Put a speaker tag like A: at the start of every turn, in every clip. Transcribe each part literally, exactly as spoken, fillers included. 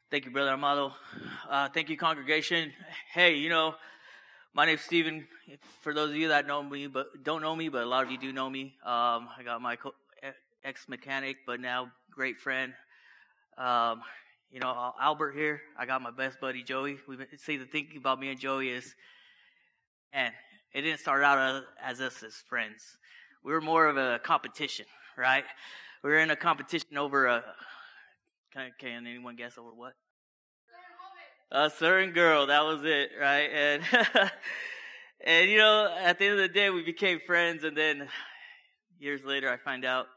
A: Thank you, Brother Amado. Uh, thank you, congregation. Hey, you know, my name's Steven. For those of you that know me, but don't know me, but a lot of you do know me. Um, I got my co- ex-mechanic, but now great friend. Um, you know, Albert here. I got my best buddy, Joey. We see the thinking about me and Joey is, and it didn't start out as us as friends. We were more of a competition, right? We were in a competition over a. Can, can anyone guess over what? A certain girl. That was it, right? And and you know, at the end of the day, we became friends. And then years later, I find out,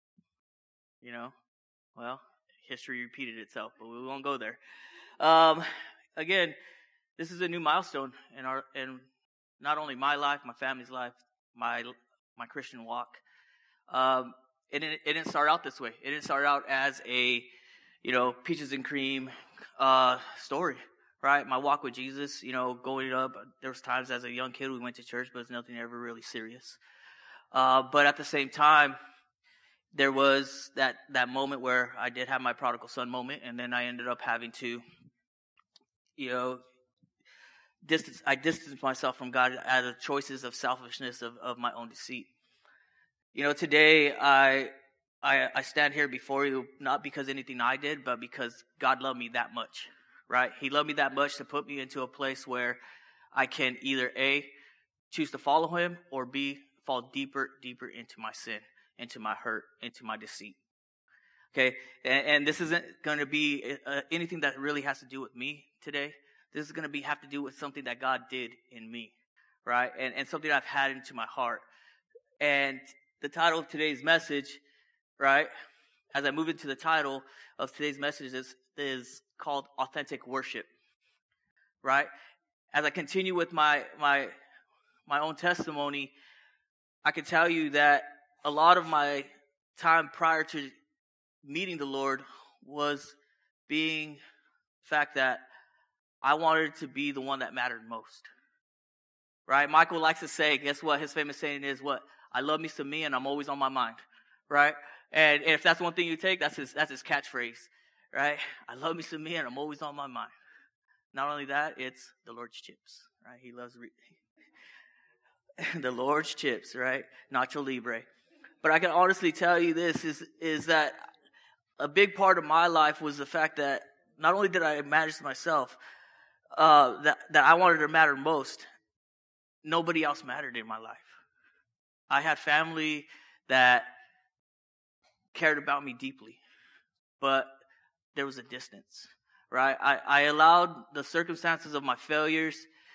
A: you know, well, history repeated itself, but we won't go there. Um, again, this is a new milestone in our in not only my life, my family's life, my my Christian walk. Um, it didn't it didn't start out this way. It didn't start out as a you know, peaches and cream uh, story, right? My walk with Jesus, you know, going up, there was times as a young kid we went to church, but it's nothing ever really serious. Uh, but at the same time, there was that, that moment where I did have my prodigal son moment, and then I ended up having to, you know, distance. I distanced myself from God out of choices of selfishness, of, of my own deceit. You know, today I... I, I stand here before you not because anything I did, but because God loved me that much, right? He loved me that much to put me into a place where I can either A, choose to follow him, or B, fall deeper, deeper into my sin, into my hurt, into my deceit. Okay? And, and this isn't going to be uh, anything that really has to do with me today. This is going to be have to do with something that God did in me, right? And, and something I've had into my heart. And the title of today's message, right, as I move into the title of today's message, is, is called Authentic Worship, right? As I continue with my my my own testimony, I can tell you that a lot of my time prior to meeting the Lord was being the fact that I wanted to be the one that mattered most, right? Michael likes to say, guess what? His famous saying is what? I love me some me and I'm always on my mind, right? And if that's one thing you take, that's his that's his catchphrase, right? I love me some me, and I'm always on my mind. Not only that, it's the Lord's chips, right? He loves re- the Lord's chips, right? Nacho Libre. But I can honestly tell you this is is that a big part of my life was the fact that not only did I manage myself, uh, that that I wanted to matter most. Nobody else mattered in my life. I had family that cared about me deeply, but there was a distance, right? I, I allowed the circumstances of my failures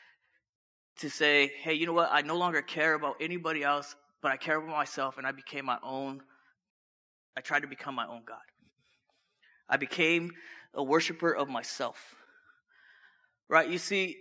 A: to say, hey, you know what? I no longer care about anybody else, but I care about myself, and I became my own. I tried to become my own God. I became a worshiper of myself, right? You see,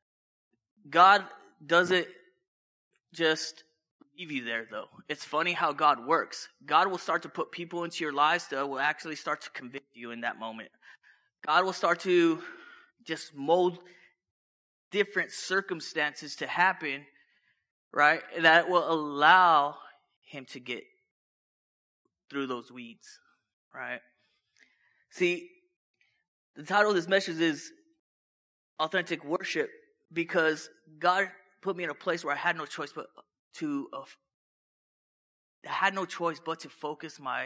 A: God doesn't just leave you there, though. It's funny how God works. God will start to put people into your lives that will actually start to convict you in that moment. God will start to just mold different circumstances to happen, right? That will allow him to get through those weeds, right? See, the title of this message is Authentic Worship because God put me in a place where I had no choice but to uh, I had no choice but to focus my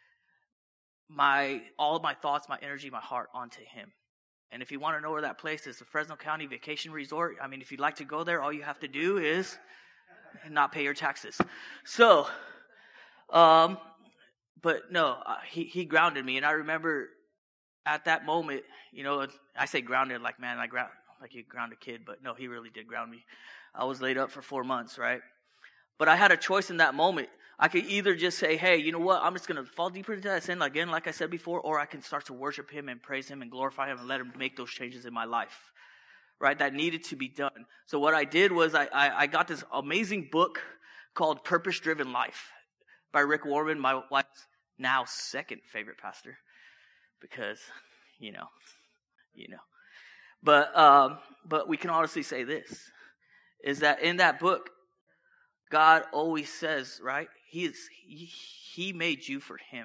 A: my all of my thoughts, my energy, my heart onto him. And if you want to know where that place is, the Fresno County Vacation Resort. I mean, if you'd like to go there, all you have to do is not pay your taxes. So, um, but no, uh, he he grounded me, and I remember at that moment, you know, I say grounded like man, I ground like you ground a kid, but no, he really did ground me. I was laid up for four months, right? But I had a choice in that moment. I could either just say, hey, you know what, I'm just going to fall deeper into that sin, again, like I said before, or I can start to worship him and praise him and glorify him and let him make those changes in my life, right, that needed to be done. So what I did was I, I, I got this amazing book called Purpose Driven Life by Rick Warren, my wife's now second favorite pastor, because, you know, you know. But, um, but we can honestly say this, is that in that book, God always says, right, he is he, he made you for him.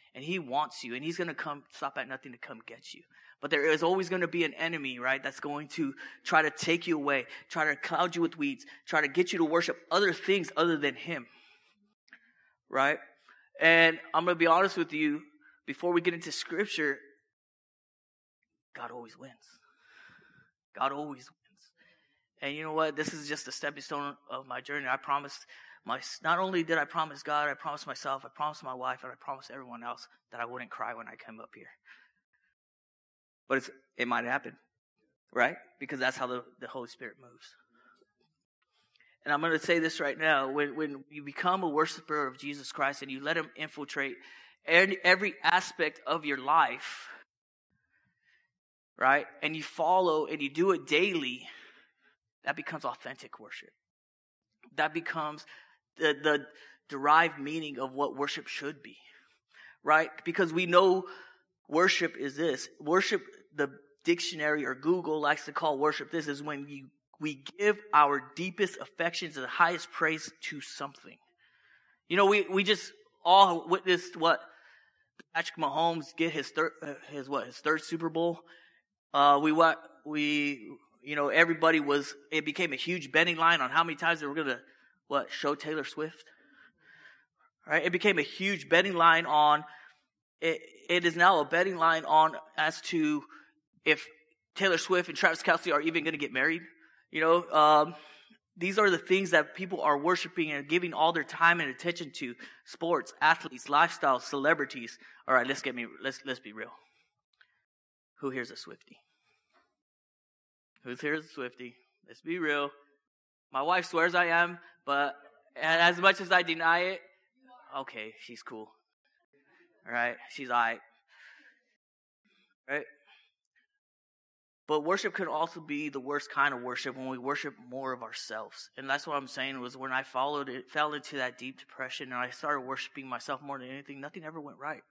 A: And he wants you. And he's going to come, stop at nothing to come get you. But there is always going to be an enemy, right? That's going to try to take you away, try to cloud you with weeds, try to get you to worship other things other than him. Right? And I'm going to be honest with you, before we get into scripture, God always wins. God always wins. And you know what? This is just a stepping stone of my journey. I promised my, not only did I promise God, I promised myself, I promised my wife, and I promised everyone else that I wouldn't cry when I came up here. But it's, it might happen, right? Because that's how the, the Holy Spirit moves. And I'm going to say this right now. When, when you become a worshiper of Jesus Christ and you let him infiltrate every, every aspect of your life, right? And you follow and you do it daily, that becomes authentic worship. That becomes the, the derived meaning of what worship should be, right? Because we know worship is this. Worship, the dictionary or Google likes to call worship this, is when you we give our deepest affections and the highest praise to something. You know, we, we just all witnessed what Patrick Mahomes get his third, his what, his third Super Bowl. Uh, we what we, you know, everybody was. It became a huge betting line on how many times they were gonna what show Taylor Swift. Right? It became a huge betting line on. It, it is now a betting line on as to if Taylor Swift and Travis Kelce are even going to get married. You know, um, these are the things that people are worshiping and giving all their time and attention to: sports, athletes, lifestyle, celebrities. All right, let's get me. Let's let's be real. Who here's a Swiftie? Who's here's a Swiftie? Let's be real. My wife swears I am, but as much as I deny it, okay, she's cool. All right, she's all right. Right? But worship could also be the worst kind of worship when we worship more of ourselves. And that's what I'm saying was when I followed it, fell into that deep depression and I started worshiping myself more than anything, nothing ever went right.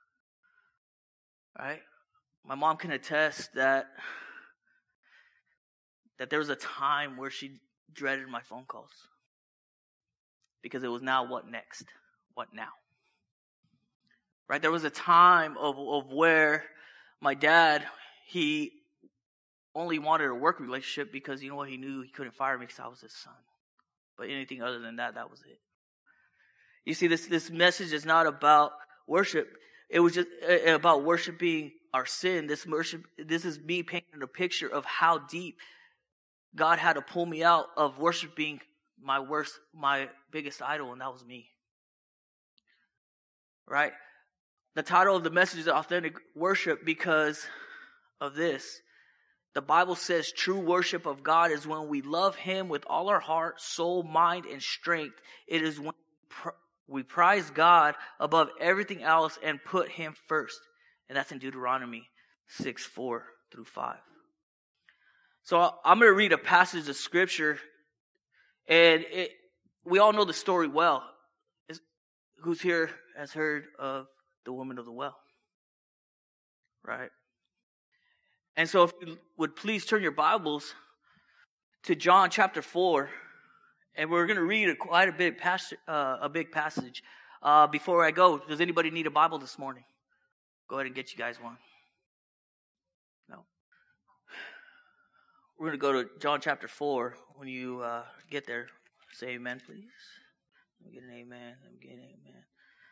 A: Right? My mom can attest that that there was a time where she dreaded my phone calls. Because it was now what next? What now? Right? There was a time of, of where my dad, he only wanted a work relationship because, you know what, he knew he couldn't fire me because I was his son. But anything other than that, that was it. You see, this, this message is not about worship. It was just uh, about worshiping our sin. This worship, this is me painting a picture of how deep God had to pull me out of worshiping my worst, my biggest idol, and that was me. Right? The title of the message is Authentic Worship because of this. The Bible says true worship of God is when we love him with all our heart, soul, mind, and strength. It is when we prize God above everything else and put him first. And that's in Deuteronomy six, four through five. So I'm going to read a passage of scripture. And it, we all know the story well. It's, who's here has heard of the woman of the well? Right? And so if you would please turn your Bibles to John chapter four, and we're going to read a, quite a big, pas- uh, a big passage. Uh, before I go, does anybody need a Bible this morning? Go ahead and get you guys one. No. We're going to go to John chapter four. When you uh, get there, say amen, please. Let me get an amen. Let me get an amen.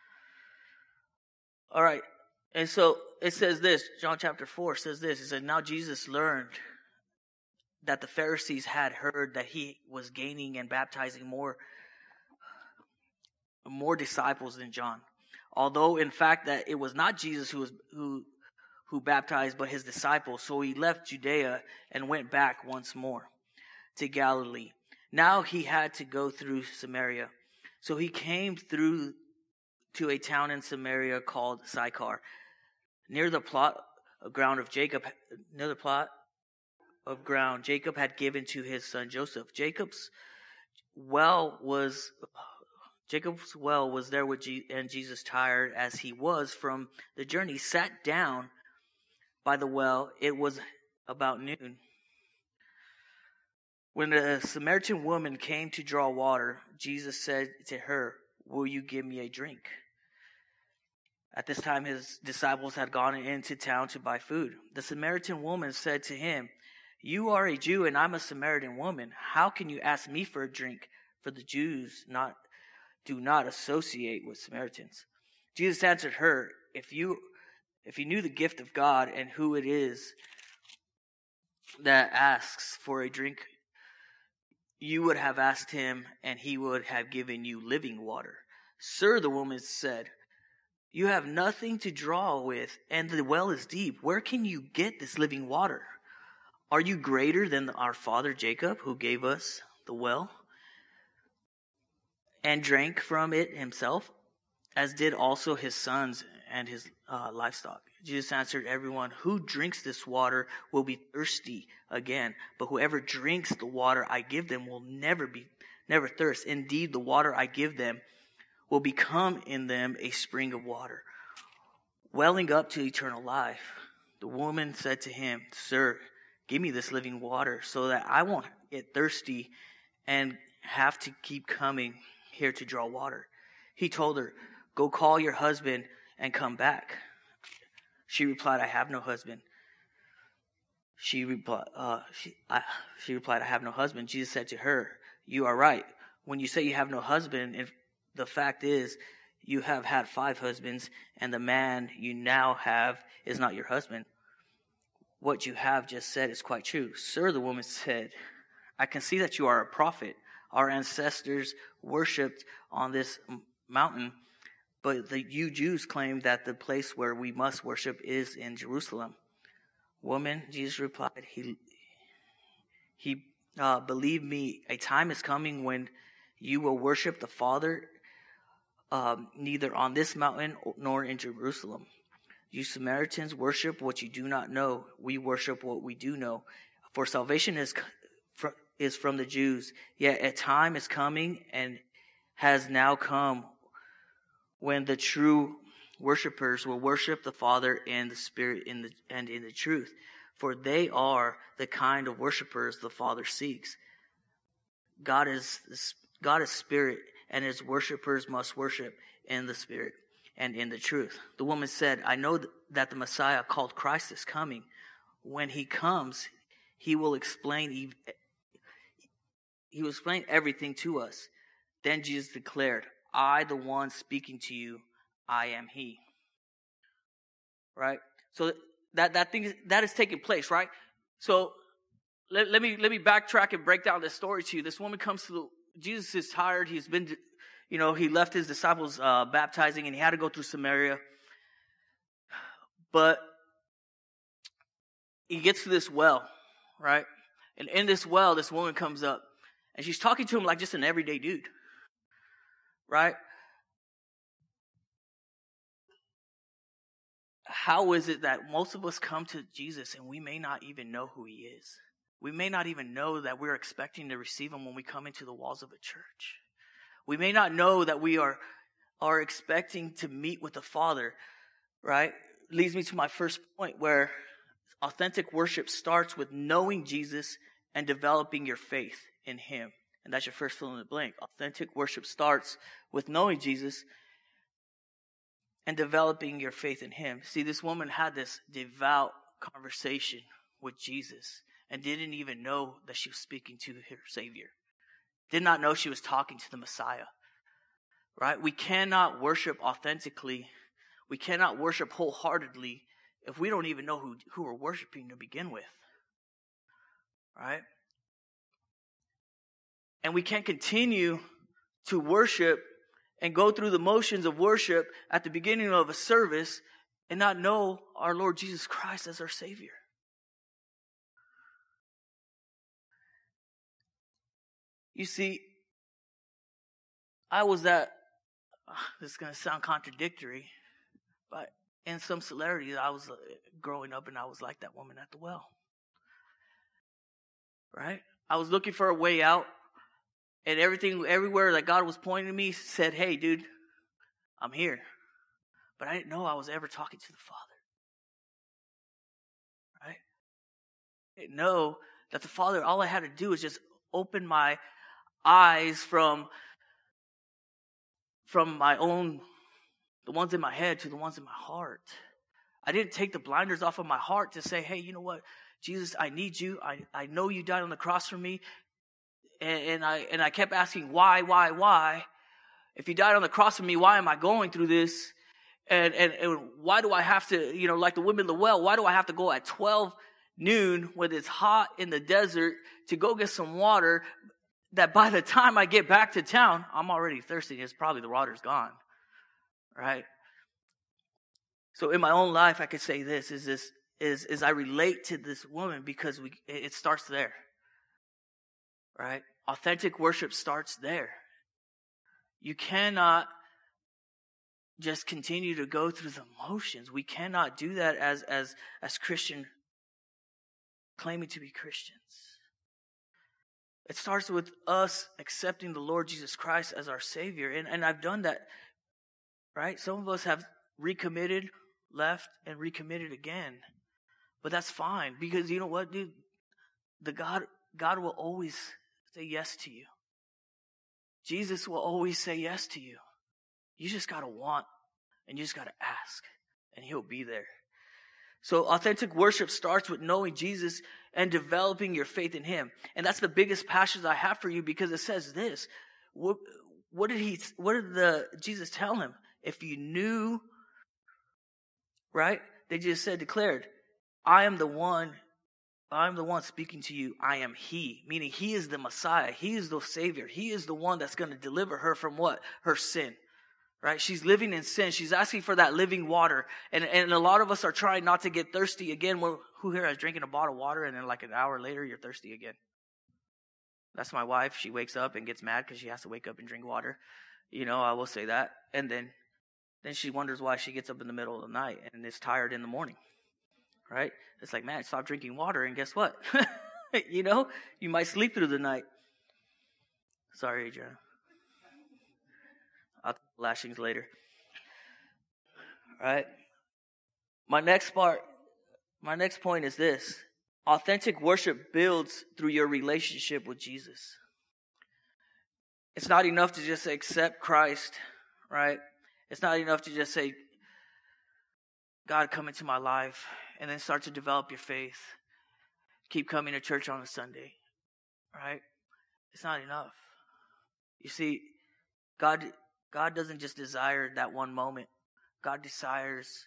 A: All right. And so it says this, John chapter four says this. It says, now Jesus learned that the Pharisees had heard that he was gaining and baptizing more, more disciples than John. Although in fact that it was not Jesus who was who who baptized, but his disciples. So he left Judea and went back once more to Galilee. Now he had to go through Samaria. So he came through to a town in Samaria called Sychar, near the plot of ground of Jacob, near the plot of ground Jacob had given to his son Joseph. Jacob's well was Jacob's well was there with Je- and Jesus, tired as he was from the journey, sat down by the well. It was about noon. When the Samaritan woman came to draw water, Jesus said to her, "Will you give me a drink?" At this time, his disciples had gone into town to buy food. The Samaritan woman said to him, "You are a Jew and I'm a Samaritan woman. How can you ask me for a drink? For the Jews not do not associate with Samaritans." Jesus answered her, If you if you knew the gift of God and who it is that asks for a drink, you would have asked him, and he would have given you living water. Sir, the woman said, you have nothing to draw with, and the well is deep. Where can you get this living water? Are you greater than our father Jacob, who gave us the well and drank from it himself, as did also his sons and his uh, livestock? Jesus answered, everyone who drinks this water will be thirsty again, but whoever drinks the water I give them will never be, never thirst. Indeed, the water I give them will become in them a spring of water, welling up to eternal life. The woman said to him, Sir, give me this living water so that I won't get thirsty and have to keep coming here to draw water. He told her, Go call your husband and come back. She replied, I have no husband. She replied, uh, she, I, she replied, I have no husband. Jesus said to her, You are right when you say you have no husband. If the fact is, you have had five husbands, and the man you now have is not your husband. What you have just said is quite true. Sir, the woman said, I can see that you are a prophet. Our ancestors worshipped on this mountain, but the, you Jews claim that the place where we must worship is in Jerusalem. Woman, Jesus replied, He, he uh, believe me, a time is coming when you will worship the Father um, neither on this mountain nor in Jerusalem. You Samaritans worship what you do not know. We worship what we do know. For salvation is is from the Jews. Yet a time is coming and has now come when the true worshipers will worship the Father in the Spirit in the, and in the truth. For they are the kind of worshipers the Father seeks. God is God is Spirit, and his worshipers must worship in the Spirit and in the truth. The woman said, I know that the Messiah called Christ is coming. When he comes, he will explain he will explain everything to us. Then Jesus declared, I, the one speaking to you, I am he. Right? So that, that thing, that is taking place, right? So let, let me, let me backtrack and break down this story to you. This woman comes to the, Jesus is tired. He's been, you know, he left his disciples uh, baptizing, and he had to go through Samaria. But he gets to this well, right? And in this well, this woman comes up, and she's talking to him like just an everyday dude, right? How is it that most of us come to Jesus and we may not even know who he is? We may not even know that we're expecting to receive him when we come into the walls of a church. We may not know that we are, are expecting to meet with the Father, right? Leads me to my first point, where authentic worship starts with knowing Jesus and developing your faith in him. And that's your first fill in the blank. Authentic worship starts with knowing Jesus and developing your faith in him. See, this woman had this devout conversation with Jesus and didn't even know that she was speaking to her Savior. Did not know she was talking to the Messiah. Right? We cannot worship authentically. We cannot worship wholeheartedly if we don't even know who, who we're worshiping to begin with. Right? And we can't continue to worship and go through the motions of worship at the beginning of a service and not know our Lord Jesus Christ as our Savior. You see, I was that, uh, this is going to sound contradictory, but in some similarities, I was uh, growing up and I was like that woman at the well. Right? I was looking for a way out, and everything, everywhere that God was pointing to me said, hey, dude, I'm here. But I didn't know I was ever talking to the Father. Right? I didn't know that the Father, all I had to do was just open my eyes from, from my own the ones in my head to the ones in my heart. I didn't take the blinders off of my heart to say, hey, you know what, Jesus, I need you. I, I know you died on the cross for me. And, and I and I kept asking, why, why, why? If you died on the cross for me, why am I going through this? And, and, and why do I have to, you know, like the women in the well, why do I have to go at twelve noon when it's hot in the desert to go get some water that by the time I get back to town, I'm already thirsty. It's probably the water's gone, right? So in my own life, I could say this, is this, is, is I relate to this woman because we, it starts there, right? Authentic worship starts there. You cannot just continue to go through the motions. We cannot do that as, as, as Christian, claiming to be Christians. It starts with us accepting the Lord Jesus Christ as our Savior. And, and I've done that, right? Some of us have recommitted, left, and recommitted again. But that's fine. Because you know what, dude? The God, God will always say yes to you. Jesus will always say yes to you. You just got to want, and you just got to ask, and he'll be there. So authentic worship starts with knowing Jesus and developing your faith in him. And that's the biggest passion I have for you, because it says this. What, what did he, what did the, Jesus tell him? If you knew, right? They just said, declared, I am the one, I'm the one speaking to you. I am he, meaning he is the Messiah. He is the Savior. He is the one that's going to deliver her from what? Her sin. Right? She's living in sin. She's asking for that living water. And and a lot of us are trying not to get thirsty again. Well, who here is drinking a bottle of water and then like an hour later you're thirsty again? That's my wife. She wakes up and gets mad because she has to wake up and drink water. You know, I will say that. And then, then she wonders why she gets up in the middle of the night and is tired in the morning. Right? It's like, man, stop drinking water and guess what? You know, you might sleep through the night. Sorry, Adriana. I'll take lashings later. All right. My next part, my next point is this. Authentic worship builds through your relationship with Jesus. It's not enough to just accept Christ, right? It's not enough to just say, God, come into my life, and then start to develop your faith. Keep coming to church on a Sunday, right? It's not enough. You see, God... God doesn't just desire that one moment. God desires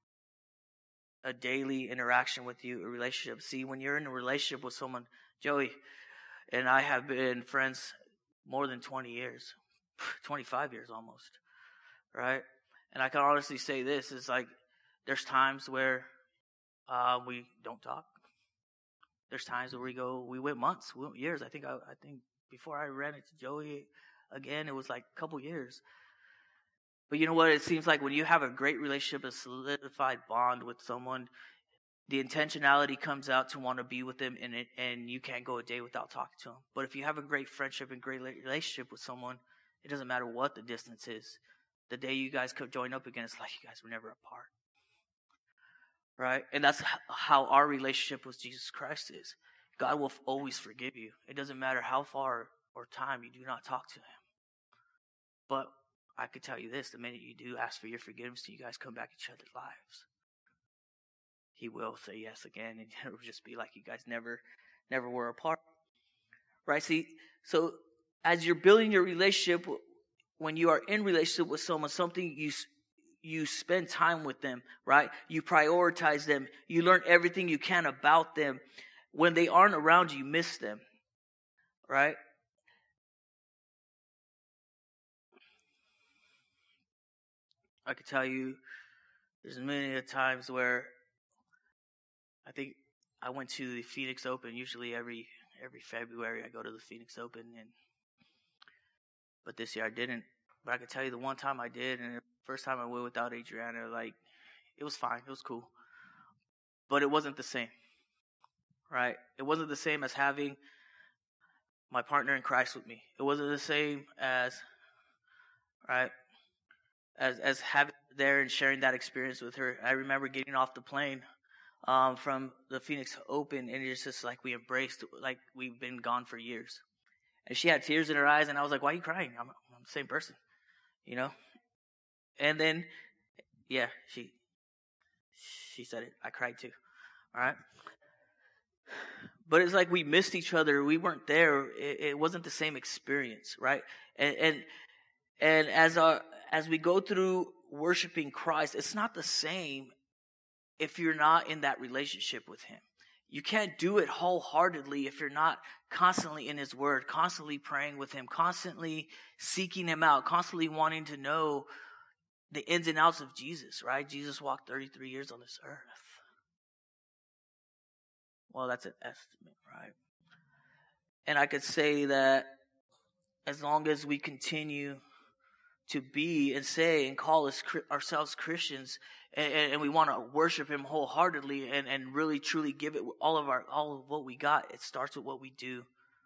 A: a daily interaction with you, a relationship. See, when you're in a relationship with someone, Joey and I have been friends more than twenty years, twenty-five years almost, right? And I can honestly say this, is like, there's times where uh, we don't talk. There's times where we go, we went months, we went years. I think, I, I think before I ran into Joey again, it was like a couple years. But you know what? It seems like when you have a great relationship, a solidified bond with someone, the intentionality comes out to want to be with them, and it, and you can't go a day without talking to them. But if you have a great friendship and great relationship with someone, it doesn't matter what the distance is. The day you guys could join up again, it's like you guys were never apart. Right? And that's how our relationship with Jesus Christ is. God will always forgive you. It doesn't matter how far or time you do not talk to him. But I could tell you this, the minute you do ask for your forgiveness, you guys come back each other's lives. He will say yes again, and it will just be like you guys never, never were apart. Right? See, so as you're building your relationship, when you are in relationship with someone, something you you spend time with them, right? You prioritize them. You learn everything you can about them. When they aren't around you, you miss them, right? I could tell you there's many times where I think I went to the Phoenix Open. Usually every every February I go to the Phoenix Open, and but this year I didn't. But I could tell you the one time I did, and the first time I went without Adriana, like, it was fine. It was cool. But it wasn't the same, right? It wasn't the same as having my partner in Christ with me. It wasn't the same as, right, as as having her there and sharing that experience with her. I remember getting off the plane um, from the Phoenix Open, and it's just like we embraced, like we've been gone for years. And she had tears in her eyes, and I was like, why are you crying? I'm, I'm the same person, you know? And then Yeah, she she said it. I cried too. All right. But it's like we missed each other. We weren't there. It, it wasn't the same experience, right? And and and as our as we go through worshiping Christ, it's not the same if you're not in that relationship with Him. You can't do it wholeheartedly if you're not constantly in His Word, constantly praying with Him, constantly seeking Him out, constantly wanting to know the ins and outs of Jesus, right? Jesus walked thirty-three years on this earth. Well, that's an estimate, right? And I could say that as long as we continue to be and say and call us, ourselves Christians, and, and we want to worship Him wholeheartedly and, and really truly give it all of our all of what we got, it starts with what we do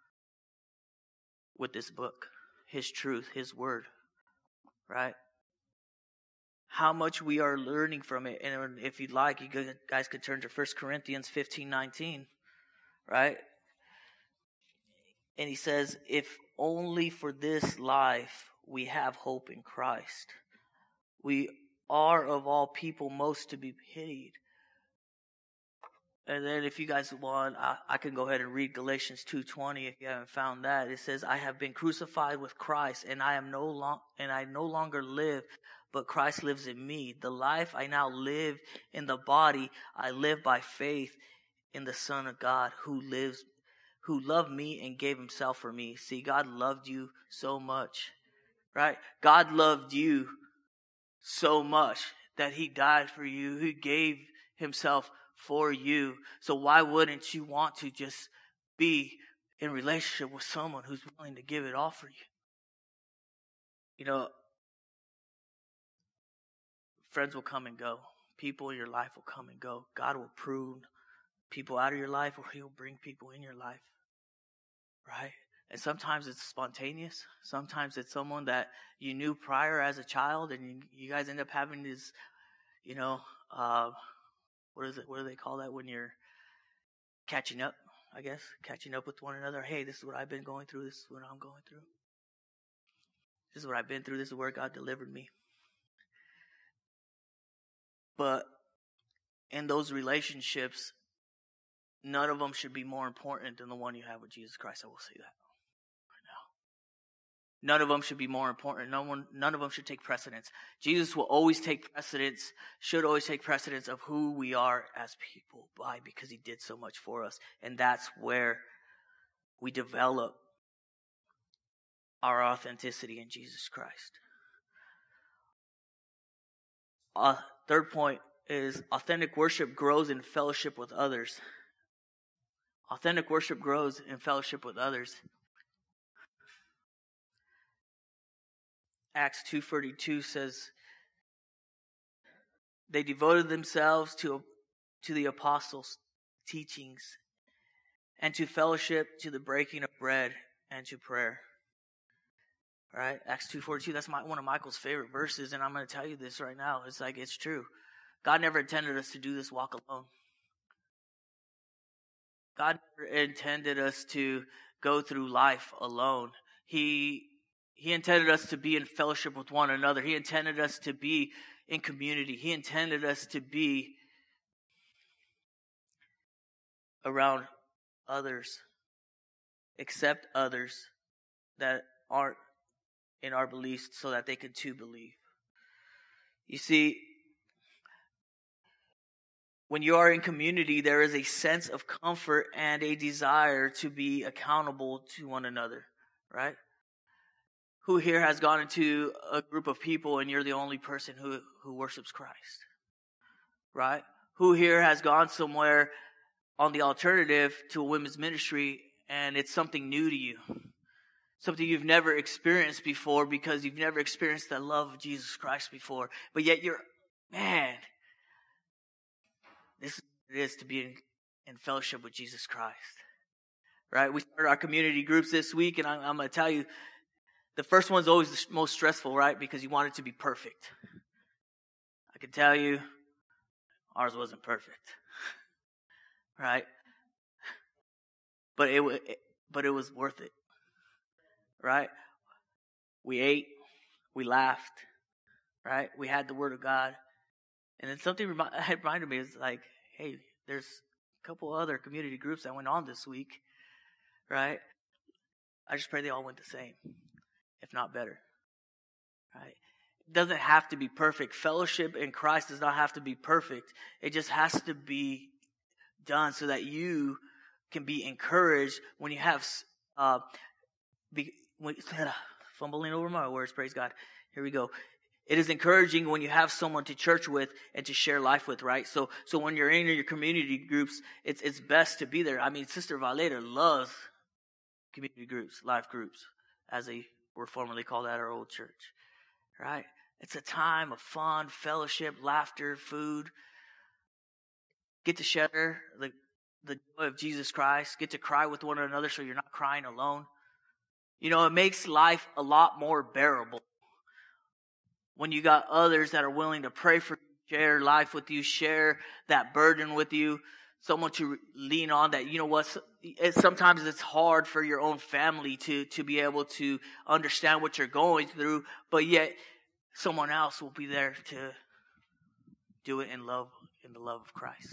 A: with this book, His truth, His Word, right? How much we are learning from it. And if you'd like, you guys could turn to First Corinthians fifteen nineteen, right? And he says, if only for this life we have hope in Christ, we are of all people most to be pitied. And then if you guys want, I, I can go ahead and read Galatians two twenty if you haven't found that. It says, I have been crucified with Christ, and I am no long and I no longer live, but Christ lives in me. The life I now live in the body, I live by faith in the Son of God who lives, who loved me and gave Himself for me. See, God loved you so much, right? God loved you so much that He died for you. He gave Himself for you. So why wouldn't you want to just be in relationship with someone who's willing to give it all for you? You know, friends will come and go. People in your life will come and go. God will prune people out of your life, or He'll bring people in your life, right? And sometimes it's spontaneous. Sometimes it's someone that you knew prior as a child, and you, you guys end up having this, you know, uh, what is it? What do they call that when you're catching up? I guess catching up with one another. Hey, this is what I've been going through. This is what I'm going through. This is what I've been through. This is where God delivered me. But in those relationships, none of them should be more important than the one you have with Jesus Christ. I will say that right now. None of them should be more important. No one, none of them should take precedence. Jesus will always take precedence, should always take precedence of who we are as people. Why? Because He did so much for us. And that's where we develop our authenticity in Jesus Christ. Uh, third point is authentic worship grows in fellowship with others. Authentic worship grows in fellowship with others. Acts two thirty-two says, they devoted themselves to, to the apostles' teachings and to fellowship, to the breaking of bread, and to prayer. Right? Acts two forty-two, that's my, one of Michael's favorite verses, and I'm going to tell you this right now. It's like, it's true. God never intended us to do this walk alone. God never intended us to go through life alone. He, he intended us to be in fellowship with one another. He intended us to be in community. He intended us to be around others, accept others that aren't in our beliefs so that they can too believe. You see, when you are in community, there is a sense of comfort and a desire to be accountable to one another, right? Who here has gone into a group of people and you're the only person who, who worships Christ, right? Who here has gone somewhere on the alternative to a women's ministry and it's something new to you? Something you've never experienced before because you've never experienced the love of Jesus Christ before. But yet you're, man, this is what it is to be in, in fellowship with Jesus Christ. Right? We started our community groups this week, and I'm, I'm going to tell you, the first one's always the most stressful, right? Because you want it to be perfect. I can tell you, ours wasn't perfect. Right? But it, it but it was worth it. Right? We ate, we laughed, right? We had the Word of God, And then something remi- reminded me, is like, hey, there's a couple other community groups that went on this week, right? I just pray they all went the same, if not better, right? It doesn't have to be perfect. Fellowship in Christ does not have to be perfect. It just has to be done so that you can be encouraged when you have, uh, be, when, fumbling over my words, praise God. Here we go. It is encouraging when you have someone to church with and to share life with, right? So, so when you're in your community groups, it's, it's best to be there. I mean, Sister Valera loves community groups, life groups, as they were formerly called at our old church, right? It's a time of fun, fellowship, laughter, food. Get to share the, the joy of Jesus Christ. Get to cry with one another so you're not crying alone. You know, it makes life a lot more bearable when you got others that are willing to pray for you, share life with you, share that burden with you, someone to lean on that, you know what, it, sometimes it's hard for your own family to, to be able to understand what you're going through, but yet someone else will be there to do it in love, in the love of Christ.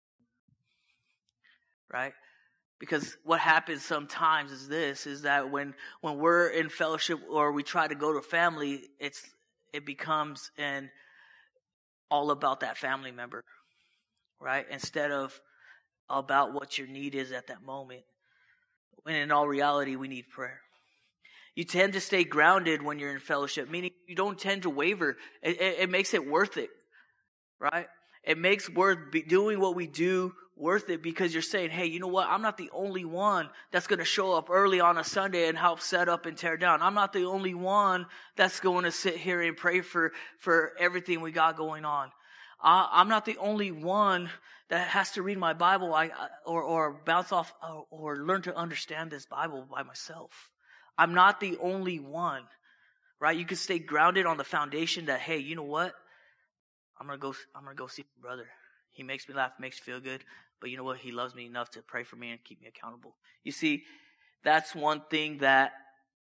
A: Right? Because what happens sometimes is this, is that when, when we're in fellowship or we try to go to family, it's, it becomes an all about that family member, right? Instead of about what your need is at that moment. When in all reality, we need prayer. You tend to stay grounded when you're in fellowship, meaning you don't tend to waver. It, it, it makes it worth it, right? It makes worth be doing what we do worth it because you're saying, hey, you know what? I'm not the only one that's going to show up early on a Sunday and help set up and tear down. I'm not the only one that's going to sit here and pray for, for everything we got going on. Uh, I'm not the only one that has to read my Bible I, or, or bounce off or, or learn to understand this Bible by myself. I'm not the only one, right? You can stay grounded on the foundation that, hey, you know what? I'm going to go, I'm going to go see my brother. He makes me laugh, makes me feel good. But you know what? He loves me enough to pray for me and keep me accountable. You see, that's one thing that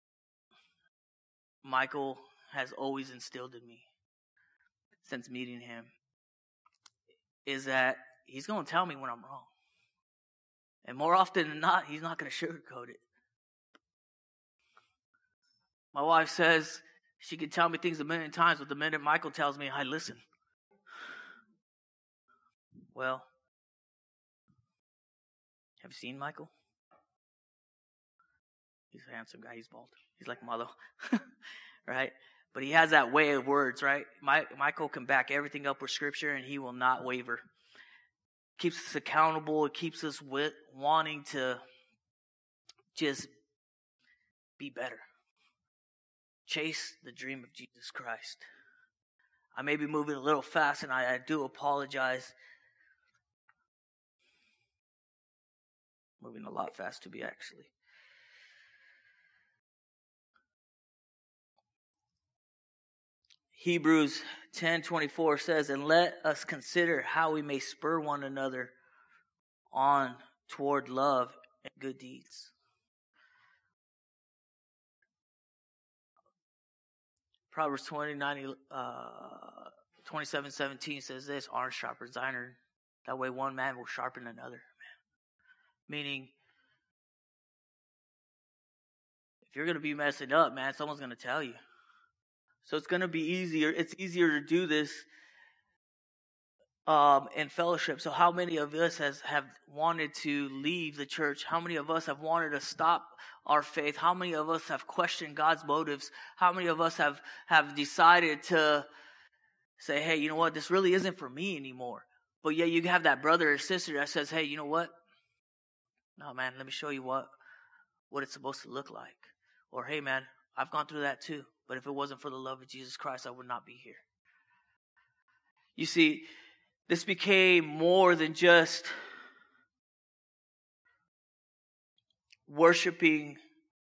A: Michael has always instilled in me since meeting him, is that he's going to tell me when I'm wrong. And more often than not, he's not going to sugarcoat it. My wife says she can tell me things a million times, but the minute Michael tells me, I listen. Well, have you seen Michael? He's a handsome guy. He's bald. He's like Malo, right? But he has that way of words, right? My, Michael can back everything up with Scripture, and he will not waver. Keeps us accountable. It keeps us with wanting to just be better. Chase the dream of Jesus Christ. I may be moving a little fast, and I, I do apologize. Moving a lot fast to be actually. Hebrews ten twenty-four says, and let us consider how we may spur one another on toward love and good deeds. Proverbs twenty-nine, uh, twenty-seven seventeen says this, iron sharpens iron. That way one man will sharpen another. Meaning, if you're going to be messing up, man, someone's going to tell you. So it's going to be easier. It's easier to do this um, in fellowship. So how many of us has, have wanted to leave the church? How many of us have wanted to stop our faith? How many of us have questioned God's motives? How many of us have, have decided to say, hey, you know what? This really isn't for me anymore. But yeah, you have that brother or sister that says, hey, you know what? No, man, let me show you what, what it's supposed to look like. Or, hey, man, I've gone through that too. But if it wasn't for the love of Jesus Christ, I would not be here. You see, this became more than just worshiping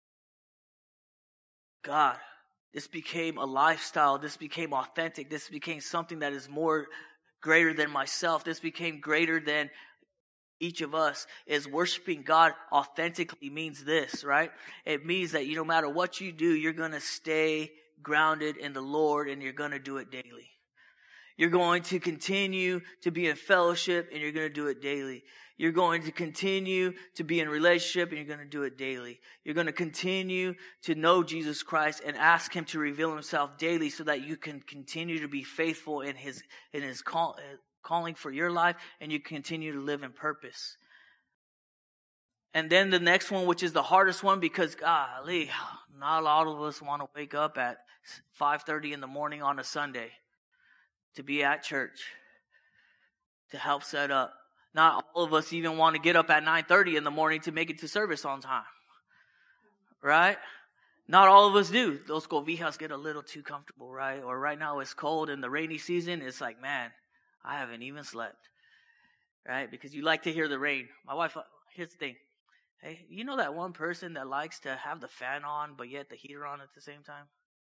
A: God. This became a lifestyle. This became authentic. This became something that is more greater than myself. This became greater than each of us. Is worshiping God authentically means this, right? It means that you, no matter what you do, you're going to stay grounded in the Lord and you're going to do it daily. You're going to continue to be in fellowship, and you're going to do it daily. You're going to continue to be in relationship, and you're going to do it daily. You're going to continue to know Jesus Christ and ask him to reveal himself daily so that you can continue to be faithful in his, in his call, calling for your life, and you continue to live in purpose. And then the next one, which is the hardest one, because golly, not a lot of us want to wake up at five thirty in the morning on a Sunday to be at church, to help set up. Not all of us even want to get up at nine thirty in the morning to make it to service on time. Right? Not all of us do. Those cobijas get a little too comfortable, right? Or right now it's cold in the rainy season. It's like, man, I haven't even slept. Right? Because you like to hear the rain. My wife, here's the thing. Hey, you know that one person that likes to have the fan on, but yet the heater on at the same time?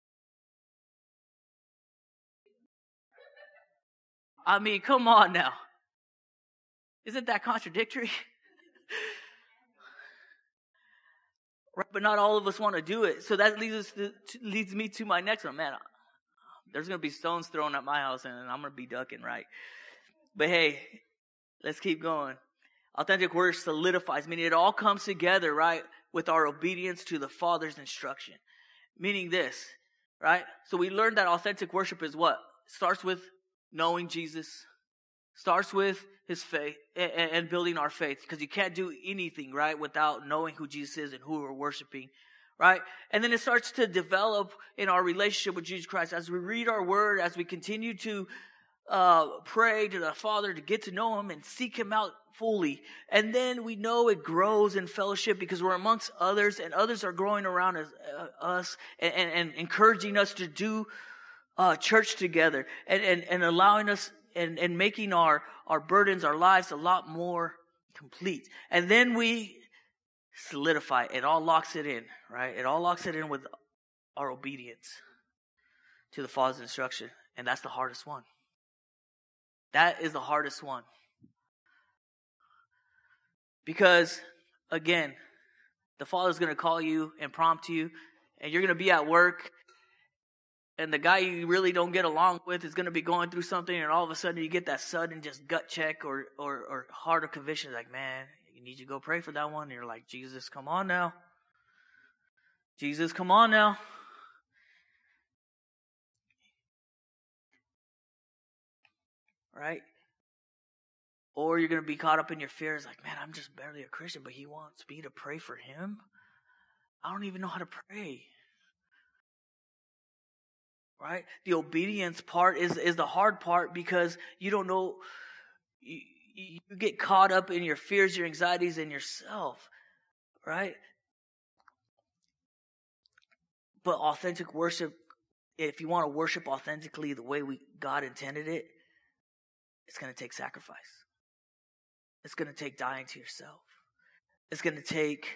A: I mean, come on now. Isn't that contradictory? Right, but not all of us want to do it. So that leads us to, to, leads me to my next one. Man, there's going to be stones thrown at my house, and I'm going to be ducking, right? But hey, let's keep going. Authentic worship solidifies, meaning it all comes together, right, with our obedience to the Father's instruction. Meaning this, right? So we learned that authentic worship is what? Starts with knowing Jesus. Starts with his faith and, and building our faith. Because you can't do anything, right, without knowing who Jesus is and who we're worshiping, right? And then it starts to develop in our relationship with Jesus Christ. As we read our word, as we continue to uh, pray to the Father to get to know him and seek him out fully. And then we know it grows in fellowship because we're amongst others, and others are growing around us, uh, us and, and, and encouraging us to do uh, church together and, and, and allowing us and, and making our, our burdens, our lives a lot more complete. And then we solidify. It all locks it in, right? It all locks it in with our obedience to the Father's instruction. And that's the hardest one. That is the hardest one. Because, again, the Father's going to call you and prompt you, and you're going to be at work, and the guy you really don't get along with is going to be going through something, and all of a sudden you get that sudden just gut check or, or, or heart of conviction, like, man, you need to go pray for that one. And you're like, Jesus, come on now. Jesus, come on now. Right? Or you're going to be caught up in your fears, like, man, I'm just barely a Christian, but he wants me to pray for him? I don't even know how to pray. Right? The obedience part is, is the hard part because you don't know, you, you get caught up in your fears, your anxieties, and yourself. Right? But authentic worship, if you want to worship authentically the way we God intended it, it's going to take sacrifice. It's going to take dying to yourself. It's going to take,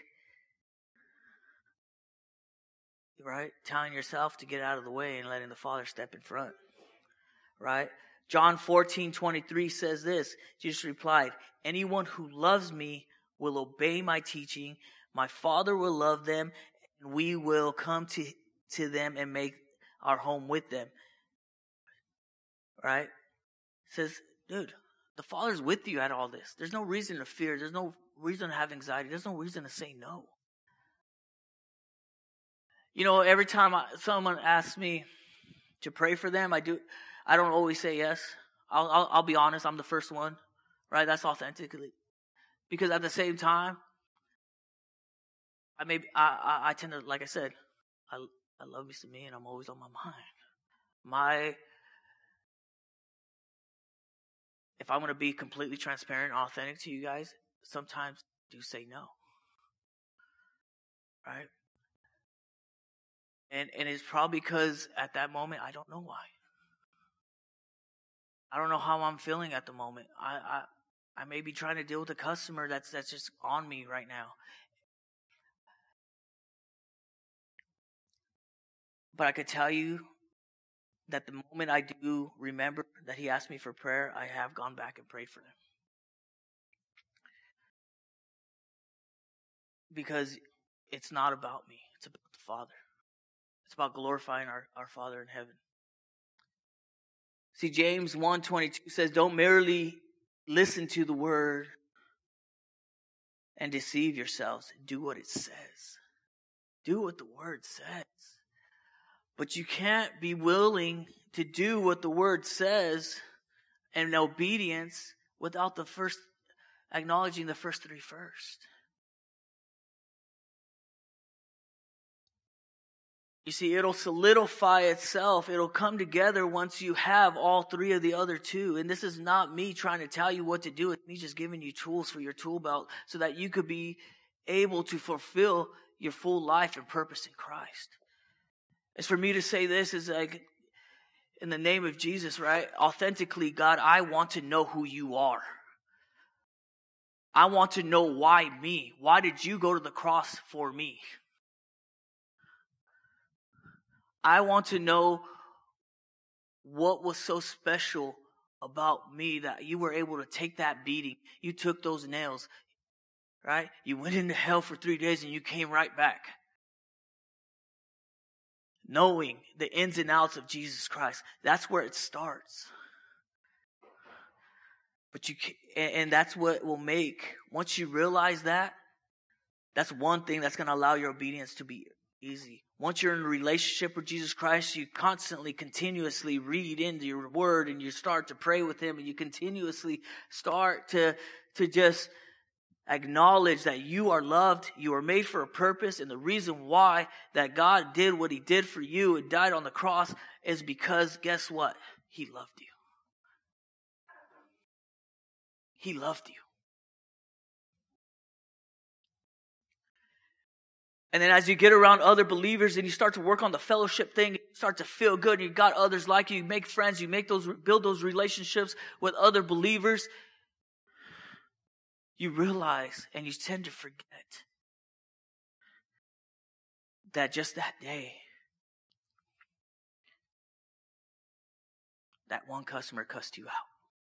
A: right, telling yourself to get out of the way and letting the Father step in front. Right? John fourteen twenty-three says this. Jesus replied, anyone who loves me will obey my teaching. My Father will love them, and we will come to, to them and make our home with them. Right? It says, dude, the Father's with you at all this. There's no reason to fear. There's no reason to have anxiety. There's no reason to say no. You know, every time I, someone asks me to pray for them, I do. I don't always say yes. I'll, I'll, I'll be honest. I'm the first one, right? That's authentically, because at the same time, I maybe I, I, I tend to, like I said, I I love me some me, and I'm always on my mind. My If I'm going to be completely transparent and authentic to you guys, sometimes I do say no. Right? And and it's probably because at that moment, I don't know why. I don't know how I'm feeling at the moment. I I, I may be trying to deal with a customer that's that's just on me right now. But I could tell you that the moment I do remember that he asked me for prayer, I have gone back and prayed for him. Because it's not about me. It's about the Father. It's about glorifying our, our Father in heaven. See, James one twenty-two says, don't merely listen to the word and deceive yourselves. Do what it says. Do what the word says. But you can't be willing to do what the word says and obedience without the first acknowledging the first three first. You see, it'll solidify itself. It'll come together once you have all three of the other two. And this is not me trying to tell you what to do. It's me just giving you tools for your tool belt so that you could be able to fulfill your full life and purpose in Christ. As for me to say this is like, in the name of Jesus, right? Authentically, God, I want to know who you are. I want to know why me. Why did you go to the cross for me? I want to know what was so special about me that you were able to take that beating. You took those nails, right? You went into hell for three days and you came right back. Knowing the ins and outs of Jesus Christ. That's where it starts. But you can, and that's what will make, once you realize that, that's one thing that's going to allow your obedience to be easy. Once you're in a relationship with Jesus Christ, you constantly, continuously read into your word and you start to pray with him and you continuously start to, to just acknowledge that you are loved, you are made for a purpose, and the reason why that God did what he did for you and died on the cross is because, guess what? He loved you. He loved you. And then as you get around other believers and you start to work on the fellowship thing, you start to feel good, and you got others like you, you make friends, you make those, build those relationships with other believers, you realize and you tend to forget that just that day, that one customer cussed you out.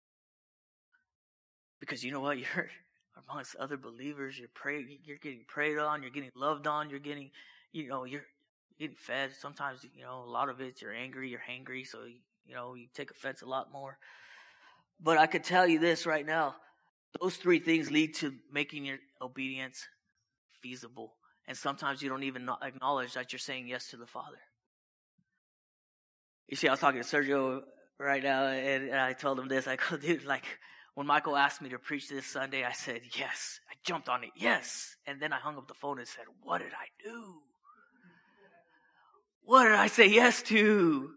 A: Because you know what? You're amongst other believers. You're pray, You're getting prayed on. You're getting loved on. You're getting, you know, you're getting fed. Sometimes, you know, a lot of it, you're angry, you're hangry, so, you know, you take offense a lot more. But I could tell you this right now. Those three things lead to making your obedience feasible. And sometimes you don't even acknowledge that you're saying yes to the Father. You see, I was talking to Sergio right now, and I told him this. I go, dude, like, when Michael asked me to preach this Sunday, I said, yes. I jumped on it, yes. And then I hung up the phone and said, what did I do? What did I say yes to?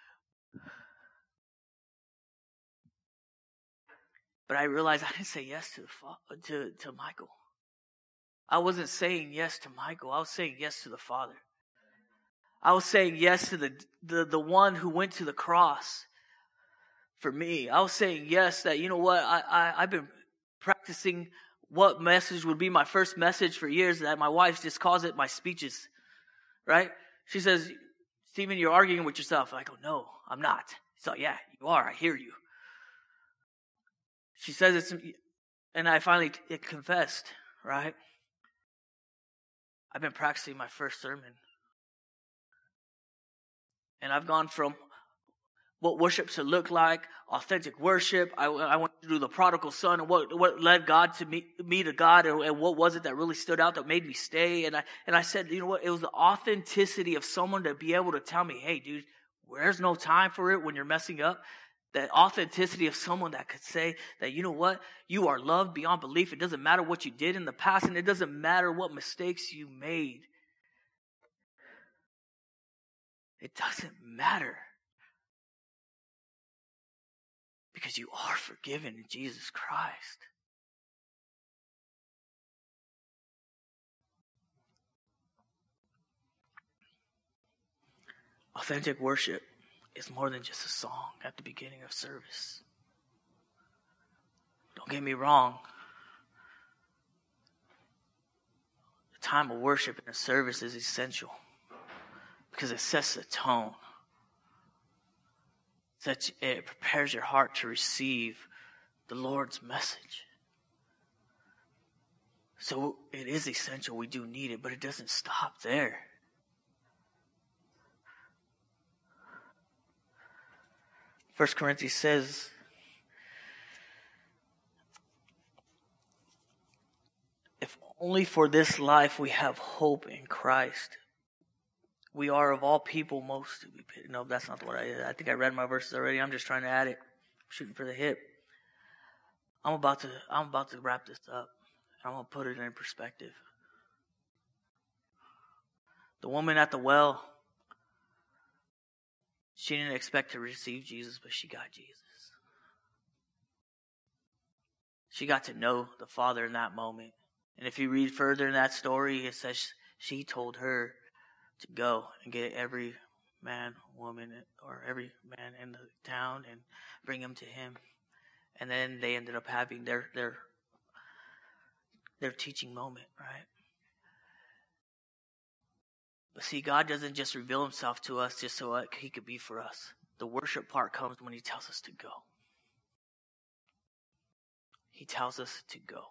A: But I realized I didn't say yes to, the, to, to Michael. I wasn't saying yes to Michael. I was saying yes to the Father. I was saying yes to the, the, the one who went to the cross for me. I was saying yes that, you know what, I, I, I've been practicing what message would be my first message for years, that my wife just calls it my speeches, right? She says, Stephen, you're arguing with yourself. I go, no, I'm not. So yeah, you are. I hear you. She says it's, and I finally it confessed, right? I've been practicing my first sermon. And I've gone from what worship should look like, authentic worship. I, I went through the prodigal son and what, what led God to me, me to God, and, and what was it that really stood out that made me stay. And I, and I said, you know what? It was the authenticity of someone to be able to tell me, hey, dude, there's no time for it when you're messing up. That authenticity of someone that could say that, you know what? You are loved beyond belief. It doesn't matter what you did in the past, and it doesn't matter what mistakes you made. It doesn't matter. Because you are forgiven in Jesus Christ. Authentic worship is more than just a song at the beginning of service. Don't get me wrong. The time of worship in a service is essential because it sets the tone. Such it prepares your heart to receive the Lord's message. So it is essential. We do need it, but it doesn't stop there. First Corinthians says, if only for this life we have hope in Christ, we are of all people most to be pitied. No, that's not what I did. I think I read my verses already. I'm just trying to add it. I'm shooting for the hip. I'm about to I'm about to wrap this up. I'm going to put it in perspective. The woman at the well, she didn't expect to receive Jesus, but she got Jesus. She got to know the Father in that moment. And if you read further in that story, it says she told her to go and get every man, woman, or every man in the town and bring him to him. And then they ended up having their their their teaching moment, right? But see, God doesn't just reveal himself to us just so he could be for us. The worship part comes when he tells us to go. He tells us to go.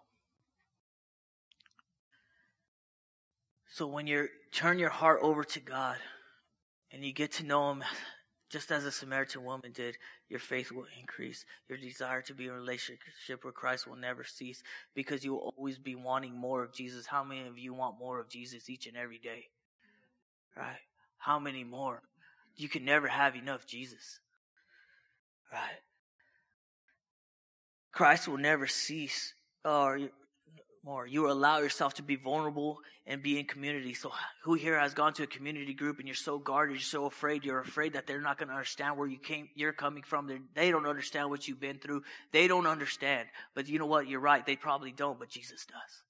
A: So when you turn your heart over to God and you get to know him, just as the Samaritan woman did, your faith will increase. Your desire to be in a relationship with Christ will never cease because you will always be wanting more of Jesus. How many of you want more of Jesus each and every day? Right? How many more? You can never have enough Jesus. Right? Christ will never cease or more. You allow yourself to be vulnerable and be in community. So who here has gone to a community group and you're so guarded, you're so afraid, you're afraid that they're not going to understand where you came, you're coming from. They're, they don't understand what you've been through. They don't understand. But you know what? You're right. They probably don't, but Jesus does.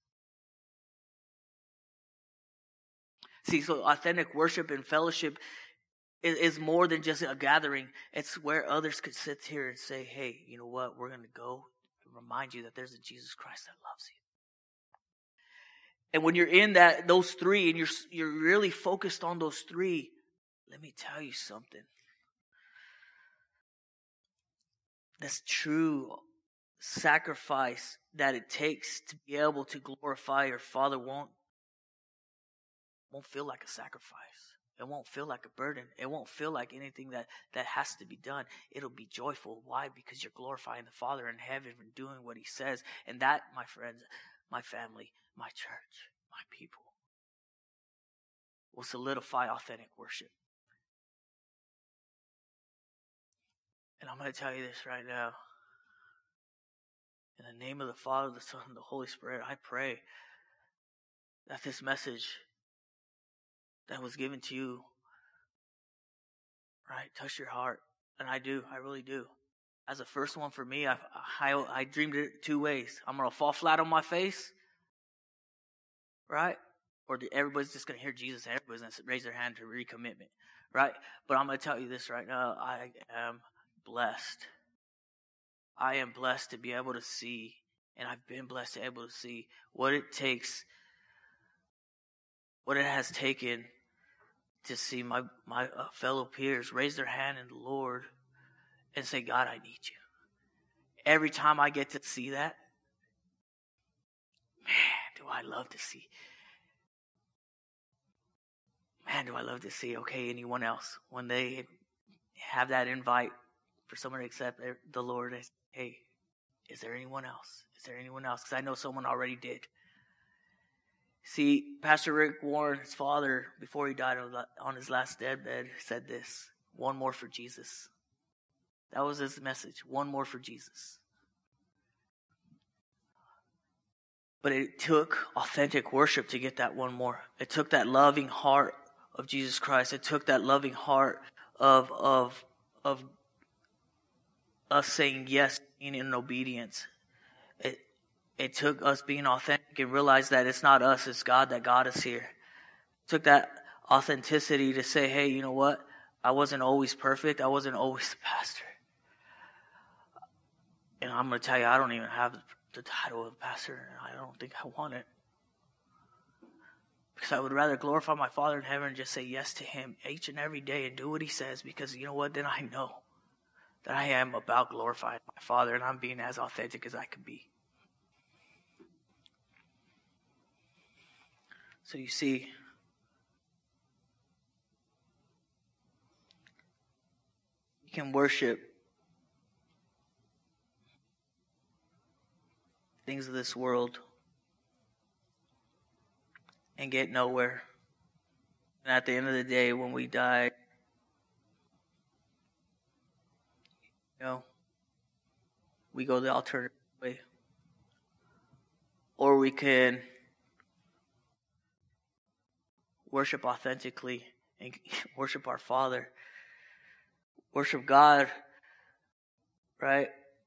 A: See, so authentic worship and fellowship is, is more than just a gathering. It's where others could sit here and say, hey, you know what? We're going to go and remind you that there's a Jesus Christ that loves you. And when you're in that, those three, and you're you're really focused on those three, let me tell you something. This true sacrifice that it takes to be able to glorify your Father won't won't feel like a sacrifice. It won't feel like a burden. It won't feel like anything that, that has to be done. It'll be joyful. Why? Because you're glorifying the Father in heaven and doing what he says. And that, my friends, my family, my church, my people, will solidify authentic worship. And I'm going to tell you this right now. In the name of the Father, the Son, and the Holy Spirit, I pray that this message that was given to you, right, touch your heart. And I do. I really do. As the first one for me, I, I, I dreamed it two ways. I'm going to fall flat on my face, right? Or everybody's just going to hear Jesus and everybody's going to raise their hand to recommitment, right? But I'm going to tell you this right now. I am blessed. I am blessed to be able to see, and I've been blessed to be able to see what it takes, what it has taken to see my, my uh, fellow peers raise their hand in the Lord and say, God, I need you. Every time I get to see that, man, do I love to see. Man, do I love to see, okay, anyone else, when they have that invite for someone to accept the Lord, they say, hey, is there anyone else? Is there anyone else? Because I know someone already did. See, Pastor Rick Warren, his father, before he died on his last deathbed, said this, one more for Jesus. That was his message, one more for Jesus. But it took authentic worship to get that one more. It took that loving heart of Jesus Christ. It took that loving heart of of of us saying yes and in obedience. It it took us being authentic and realize that it's not us, it's God that got us here. It took that authenticity to say, hey, you know what? I wasn't always perfect. I wasn't always the pastor. And I'm going to tell you, I don't even have the title of pastor, and I don't think I want it. Because I would rather glorify my Father in heaven and just say yes to him each and every day and do what he says, because you know what? Then I know that I am about glorifying my Father and I'm being as authentic as I can be. So you see, you can worship things of this world and get nowhere. And at the end of the day, when we die, you know, we go the alternative way. Or we can worship authentically and worship our Father. Worship God, right?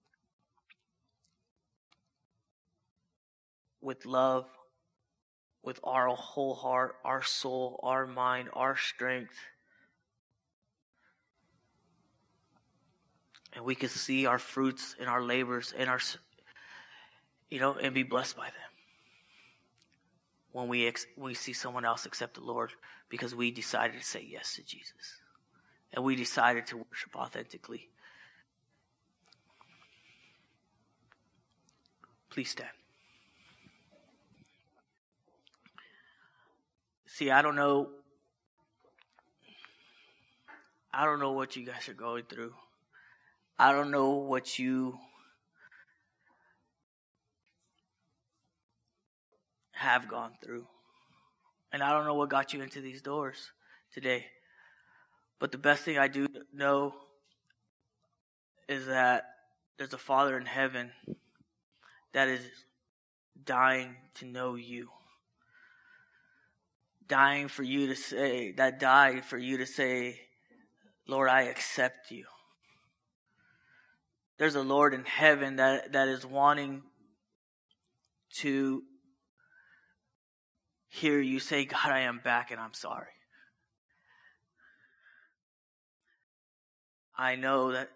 A: With love, with our whole heart, our soul, our mind, our strength. And we can see our fruits and our labors and our, you know, and be blessed by them. When we ex- we see someone else accept the Lord because we decided to say yes to Jesus. And we decided to worship authentically. Please stand. See, I don't know. I don't know what you guys are going through. I don't know what you have gone through. And I don't know what got you into these doors today. But the best thing I do know is that there's a Father in heaven that is dying to know you. Dying for you to say, that died for you to say, Lord, I accept you. There's a Lord in heaven that, that is wanting to hear you say, God, I am back and I'm sorry. I know that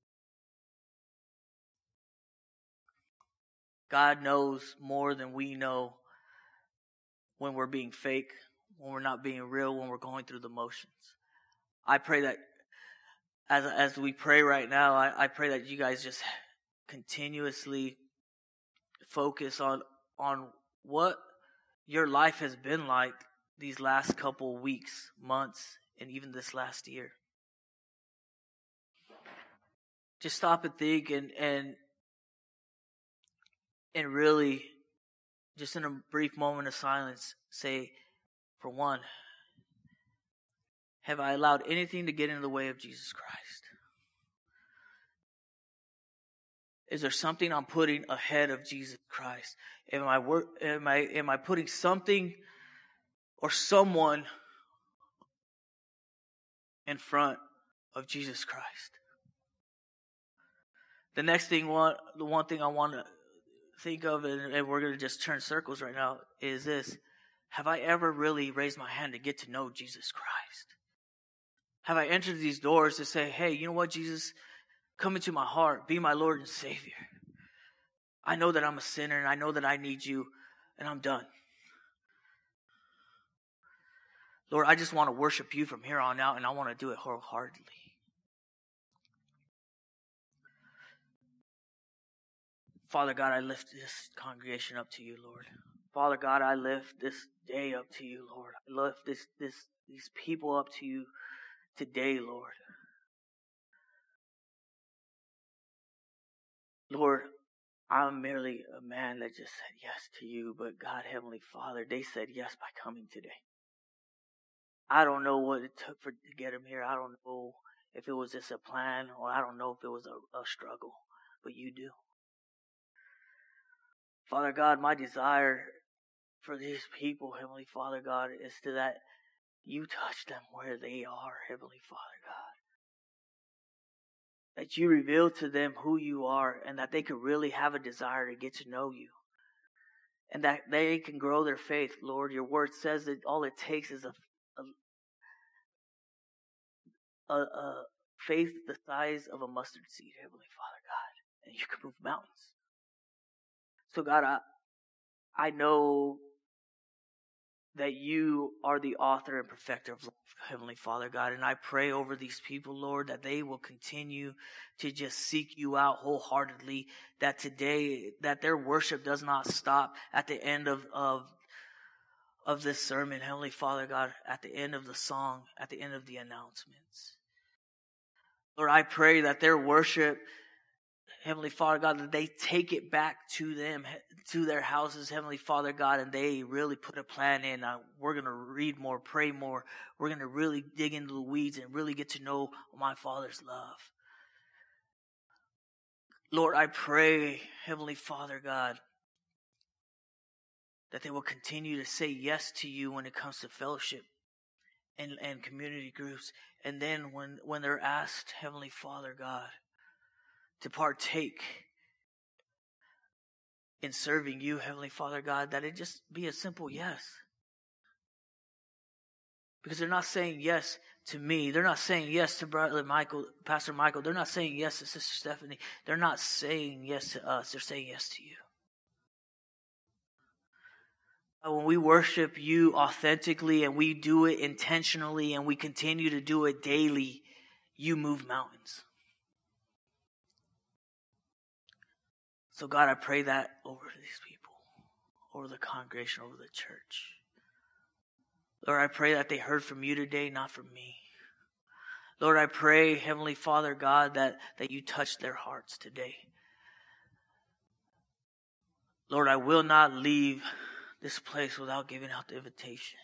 A: God knows more than we know when we're being fake, when we're not being real, when we're going through the motions. I pray that as as we pray right now, I, I pray that you guys just continuously focus on on what your life has been like these last couple weeks, months, and even this last year. Just stop and think and and and really, just in a brief moment of silence, say, for one, have I allowed anything to get in the way of Jesus Christ? Is there something I'm putting ahead of Jesus Christ? Am I work? Am I am I putting something or someone in front of Jesus Christ? The next thing, one the one thing I want to think of, and, and we're going to just turn circles right now, is this: have I ever really raised my hand to get to know Jesus Christ? Have I entered these doors to say, hey, you know what, Jesus, come into my heart, be my Lord and Savior. I know that I'm a sinner and I know that I need you and I'm done. Lord, I just want to worship you from here on out and I want to do it wholeheartedly. Father God, I lift this congregation up to you, Lord. Father God, I lift this day up to you, Lord. I lift this, this, these people up to you today, Lord. Lord, I'm merely a man that just said yes to you, but God, Heavenly Father, they said yes by coming today. I don't know what it took for to get them here. I don't know if it was just a plan, or I don't know if it was a, a struggle, but you do. Father God, my desire for these people, Heavenly Father God, is to that you touch them where they are, Heavenly Father God. That you reveal to them who you are and that they could really have a desire to get to know you. And that they can grow their faith, Lord. Your word says that all it takes is a, a, a, a faith the size of a mustard seed, Heavenly Father God. And you can move mountains. So God, I, I know that you are the author and perfecter of life, Heavenly Father God. And I pray over these people, Lord, that they will continue to just seek you out wholeheartedly, that today, that their worship does not stop at the end of, of, of this sermon, Heavenly Father God, at the end of the song, at the end of the announcements. Lord, I pray that their worship, Heavenly Father God, that they take it back to them, to their houses, Heavenly Father God, and they really put a plan in. Uh, we're going to read more, pray more. We're going to really dig into the weeds and really get to know my Father's love. Lord, I pray, Heavenly Father God, that they will continue to say yes to you when it comes to fellowship and, and community groups. And then when, when they're asked, Heavenly Father God, to partake in serving you, Heavenly Father God, that it just be a simple yes. Because they're not saying yes to me. They're not saying yes to Brother Michael, Pastor Michael. They're not saying yes to Sister Stephanie. They're not saying yes to us. They're saying yes to you. When we worship you authentically and we do it intentionally and we continue to do it daily, you move mountains. So God, I pray that over these people, over the congregation, over the church. Lord, I pray that they heard from you today, not from me. Lord, I pray, Heavenly Father God, that, that you touch their hearts today. Lord, I will not leave this place without giving out the invitation.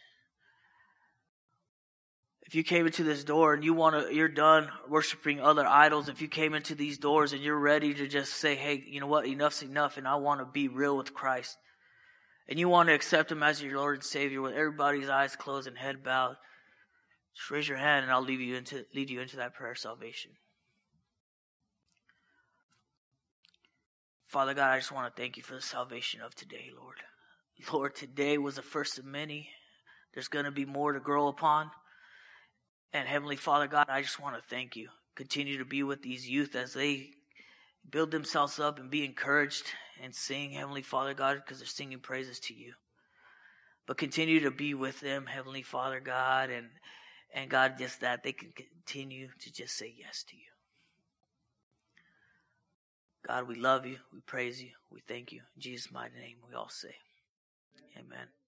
A: If you came into this door and you want to, you're done worshiping other idols, if you came into these doors and you're ready to just say, hey, you know what, enough's enough and I want to be real with Christ, and you want to accept him as your Lord and Savior with everybody's eyes closed and head bowed, just raise your hand and I'll lead you into, lead you into that prayer of salvation. Father God, I just want to thank you for the salvation of today, Lord. Lord, today was the first of many. There's going to be more to grow upon. And Heavenly Father God, I just want to thank you. Continue to be with these youth as they build themselves up and be encouraged and sing, Heavenly Father God, because they're singing praises to you. But continue to be with them, Heavenly Father God, and, and God, just that they can continue to just say yes to you. God, we love you, we praise you, we thank you. In Jesus' mighty name, we all say, amen.